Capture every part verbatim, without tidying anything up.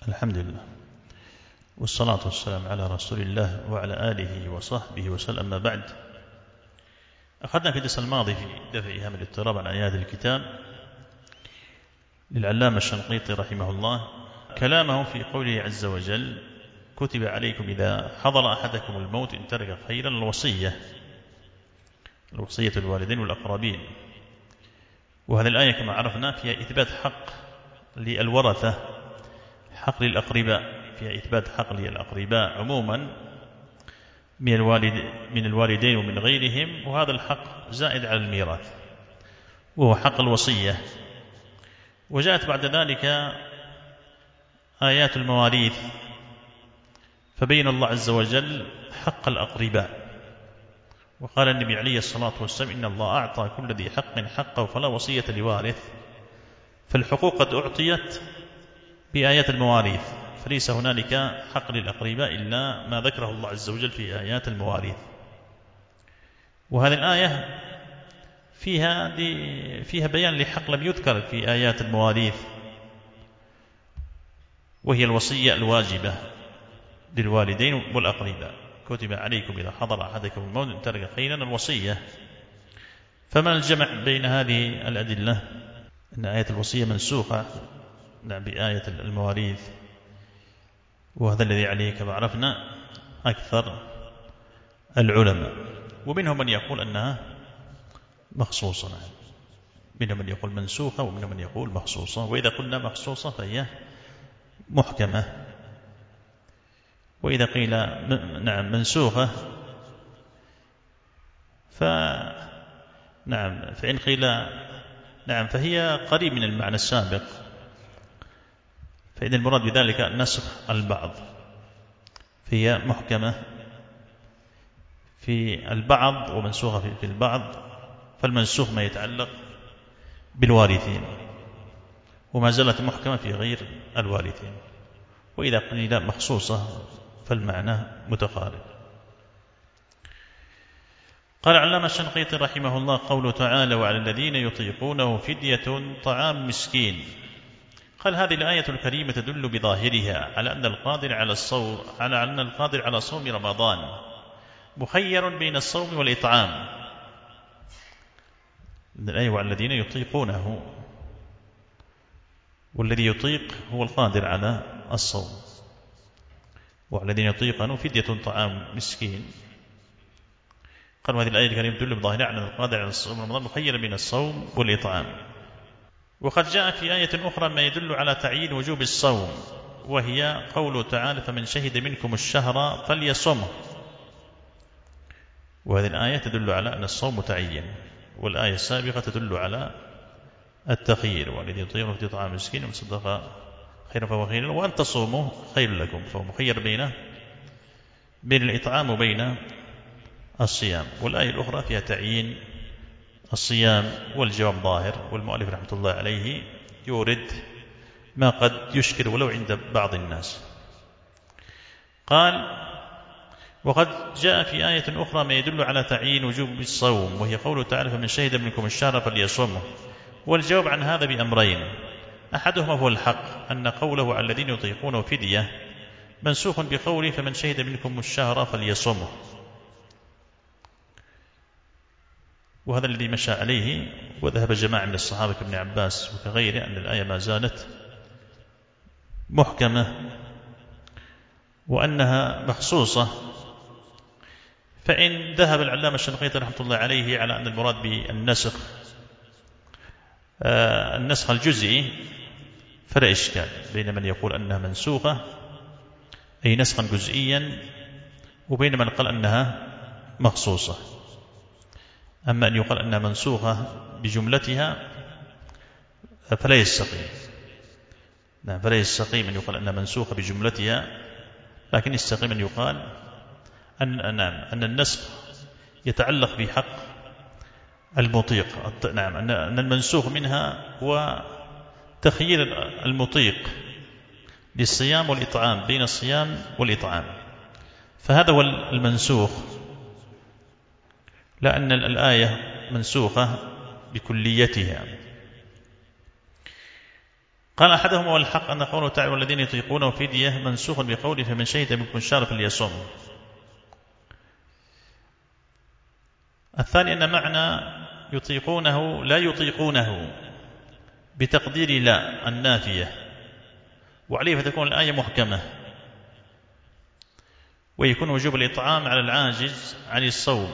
الحمد لله والصلاة والسلام على رسول الله وعلى آله وصحبه وسلم. أما بعد، أخذنا في الدرس الماضي في دفع إيهام الاضطراب عن آيات الكتاب للعلامة الشنقيطي رحمه الله كلامه في قوله عز وجل: كتب عليكم إذا حضر أحدكم الموت إن ترك خيرا الوصية الوصية الوالدين والأقربين. وهذه الآية كما عرفنا فيها إثبات حق للورثة، حق للأقرباء، فيها إثبات حق للأقرباء عموما من الوالد من الوالدين ومن غيرهم، وهذا الحق زائد على الميراث وهو حق الوصية. وجاءت بعد ذلك آيات المواريث، فبين الله عز وجل حق الأقرباء، وقال النبي عليه الصلاة والسلام: إن الله أعطى كل ذي حق حقه فلا وصية لوارث. فالحقوق قد أعطيت بآيات المواريث، فليس هنالك حق للأقرباء إلا ما ذكره الله عز وجل في آيات المواريث. وهذه الآية فيها, فيها بيان لحق لم يذكر في آيات المواريث، وهي الوصية الواجبة للوالدين والأقرباء: كتب عليكم إذا حضر أحدكم الموت إن ترك خيرا الوصية. فما الجمع بين هذه الأدلة؟ أن آية الوصية منسوخة بآية المواريث، وهذا الذي عليه كما عرفنا أكثر العلماء، ومنهم من يقول أنها مخصوصة، منهم من يقول منسوخة ومنهم من يقول مخصوصة. وإذا قلنا مخصوصة فهي محكمة، وإذا قيل نعم منسوخة فنعم فإن قيل نعم فهي قريب من المعنى السابق، فإذا المراد بذلك نسخ البعض، فهي محكمة في البعض ومنسوخة في البعض. فالمنسوخ ما يتعلق بالوارثين، وما زالت محكمة في غير الوارثين. وإذا قيل مخصوصة فالمعنى متقارب. قال علامة الشنقيطي رحمه الله: قوله تعالى: وعلى الذين يطيقونه فدية طعام مسكين. قال: هذه الآية الكريمة تدل بظاهرها على أن القادر على الصوم على أن القادر على صوم رمضان مخير بين الصوم والإطعام. الآية وعلى الذين يطيقونه، والذي يطيق هو القادر على الصوم، وعلى الذين يطيقونه فدية طعام مسكين. قال: هذه الآية الكريمة تدل بظاهرها على أن القادر على الصوم رمضان مخير بين الصوم والإطعام. وقد جاء في آية أخرى ما يدل على تعيين وجوب الصوم، وهي قوله تعالى: فمن شهد منكم الشهر فليصمه. وهذه الآية تدل على أن الصوم متعين، والآية السابقة تدل على التخيير: والذي يطيقه في طعام مسكين ومن صدق خيرا فهو خير، وأن تصوموا خير لكم. فهو مخير بين بين الإطعام وبين الصيام. والآية الأخرى فيها تعيين الصيام، والجواب ظاهر، والمؤلف رحمة الله عليه يورد ما قد يشكل ولو عند بعض الناس. قال: وقد جاء في آية أخرى ما يدل على تعيين وجوب الصوم، وهي قوله تعالى: فمن شهد منكم الشهر فليصومه. والجواب عن هذا بأمرين: أحدهما هو الحق، أن قوله على الذين يطيقونه فدية منسوخ بقوله: فمن شهد منكم الشهر فليصومه. وهذا الذي مشى عليه وذهب جماعة من الصحابة كابن عباس وكغيره، أن الآية ما زالت محكمة وأنها مخصوصة. فإن ذهب العلامة الشنقيطي رحمة الله عليه على أن المراد بالنسخ آه النسخ الجزئي فلا إشكال، بين من يقول أنها منسوخة أي نسخا جزئيا، وبين من قال أنها مخصوصة. أما أن يقال أنها منسوخة بجملتها فلا يستقيم، نعم فلا يستقيم أن يقال أنها منسوخة بجملتها، لكن يستقيم أن يقال أن نعم أن النسخ يتعلق بحق المطيق، نعم أن المنسوخ منها هو تخيير المطيق للصيام والإطعام، بين الصيام والإطعام، فهذا هو المنسوخ، لأن الآية منسوخة بكليتها. قال أحدهم والحق أن قوله تعالى والذين يطيقونه فدية منسوخ بقوله فمن شهد منكم الشهر فليصم. الثاني أن معنى يطيقونه لا يطيقونه بتقدير لا النافية، وعليه فتكون الآية محكمة، ويكون وجوب الإطعام على العاجز عن الصوم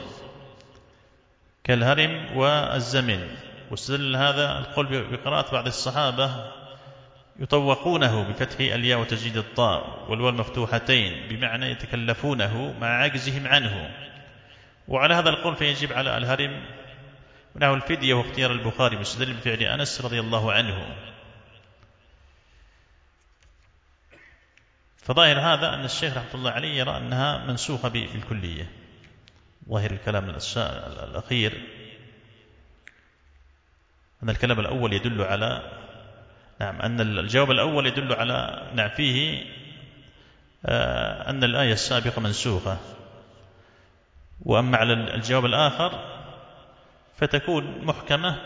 كالهرم والزمن. واستدل هذا القول بقراءة بعض الصحابة يطوقونه بفتح الياء وتجديد الطاء والواو المفتوحتين بمعنى يتكلفونه مع عجزهم عنه. وعلى هذا القول فيجب على الهرم ونحو الفدية، واختيار البخاري مستدل بفعل أنس رضي الله عنه. فظاهر هذا أن الشيخ رحمة الله عليه يرى أنها منسوخة بالكلية. ظاهر الكلام الأخير أن الكلام الأول يدل على نعم أن الجواب الأول يدل على نعم فيه آه أن الآية السابقة منسوخة، وأما على الجواب الآخر فتكون محكمة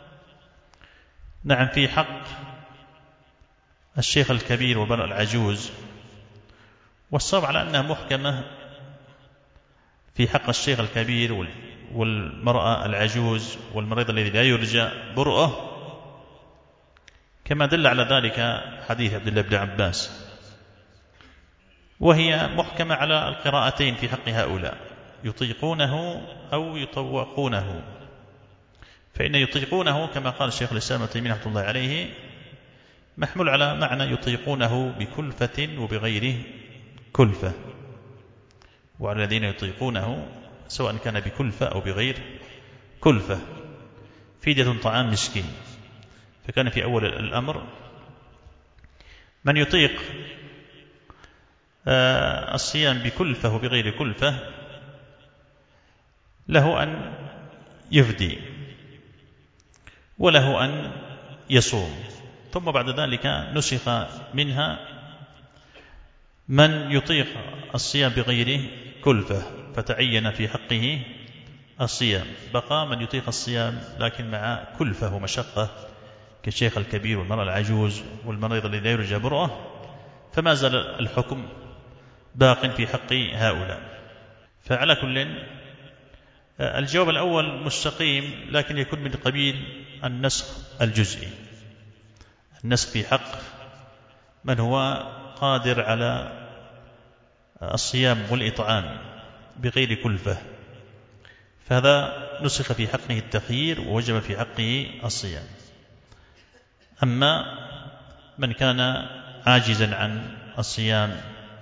نعم في حق الشيخ الكبير وبنى العجوز، والصواب على أنها محكمة في حق الشيخ الكبير والمرأة العجوز والمريض الذي لا يرجى برؤه، كما دل على ذلك حديث عبد الله بن عباس. وهي محكمة على القراءتين في حق هؤلاء يطيقونه أو يطوقونه. فإن يطيقونه كما قال الشيخ الإسلام ابن تيمية رحمة الله عليه محمول على معنى يطيقونه بكلفة وبغير كلفة، وعلى الذين يطيقونه سواء كان بكلفة أو بغير كلفة فدية طعام مسكين. فكان في أول الأمر من يطيق الصيام بكلفة وبغير كلفة له أن يفدي وله أن يصوم، ثم بعد ذلك نسخ منها من يطيق الصيام بغير كلفة فتعين في حقه الصيام، بقى من يطيق الصيام لكن مع كلفة ومشقة كالشيخ الكبير والمرأة العجوز والمريض الذي لا يرجى برؤه، فما زال الحكم باق في حق هؤلاء. فعلى كل الجواب الأول مستقيم، لكن يكون من قبيل النسخ الجزئي، النسخ في حق من هو قادر على الصيام والإطعام بغير كلفة، فهذا نسخ في حقه التخيير ووجب في حقه الصيام. أما من كان عاجزا عن الصيام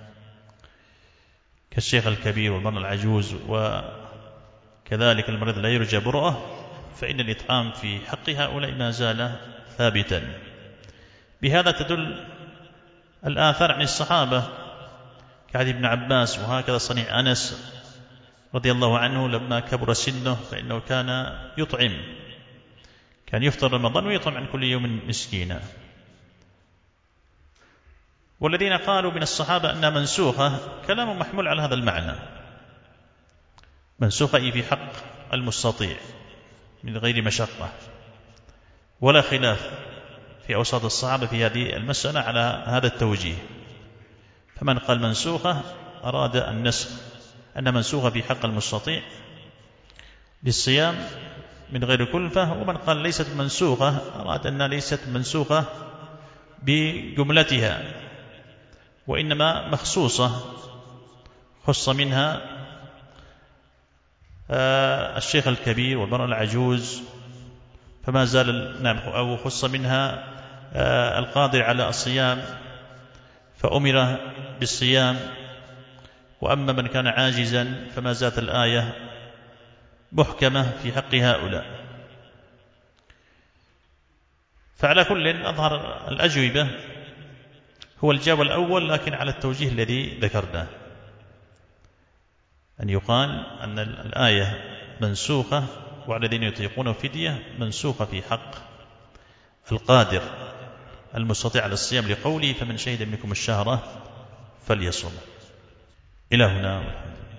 كالشيخ الكبير والمرأة العجوز وكذلك المريض لا يرجى برؤه، فإن الإطعام في حق هؤلاء ما زال ثابتا. بهذا تدل الآثار عن الصحابة كحديث ابن عباس، وهكذا صنيع أنس رضي الله عنه لما كبر سنه فإنه كان يطعم، كان يفطر رمضان ويطعم عن كل يوم مسكينا. والذين قالوا من الصحابة أنها منسوخة كلام محمول على هذا المعنى، منسوخة أي في حق المستطيع من غير مشقة، ولا خلاف في أوساط الصحابة في هذه المسألة على هذا التوجيه. فمن قال منسوخة أراد النسخ أن منسوخة في حق المستطيع بالصيام من غير كلفة، ومن قال ليست منسوخة أراد أنها ليست منسوخة بجملتها، وإنما مخصوصة خص منها الشيخ الكبير والمرأة العجوز فما زال نعم، أو خص منها القادر على الصيام فأمر بالصيام، وأما من كان عاجزا فما زالت الآية محكمة في حق هؤلاء. فعلى كل أظهر الأجوبة هو الجواب الأول، لكن على التوجيه الذي ذكرناه، أن يقال أن الآية منسوخة وعلى الذين يطيقون فدية منسوخة في حق القادر المستطيع على الصيام لقوله فمن شهد منكم الشهر فليصم. إلى هنا والحمد لله.